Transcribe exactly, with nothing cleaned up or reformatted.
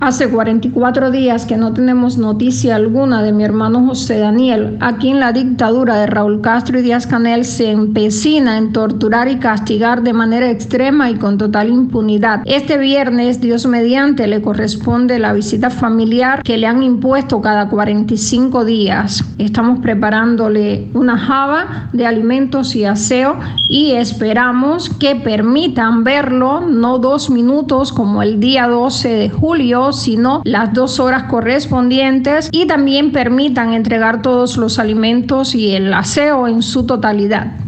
Hace cuarenta y cuatro días que no tenemos noticia alguna de mi hermano José Daniel, a quien la dictadura de Raúl Castro y Díaz-Canel se empecina en torturar y castigar de manera extrema y con total impunidad. Este viernes, Dios mediante, le corresponde la visita familiar que le han impuesto cada cuarenta y cinco días. Estamos preparándole una java de alimentos y aseo y esperamos que permitan verlo, no dos minutos como el día doce de julio, sino las dos horas correspondientes, y también permitan entregar todos los alimentos y el aseo en su totalidad.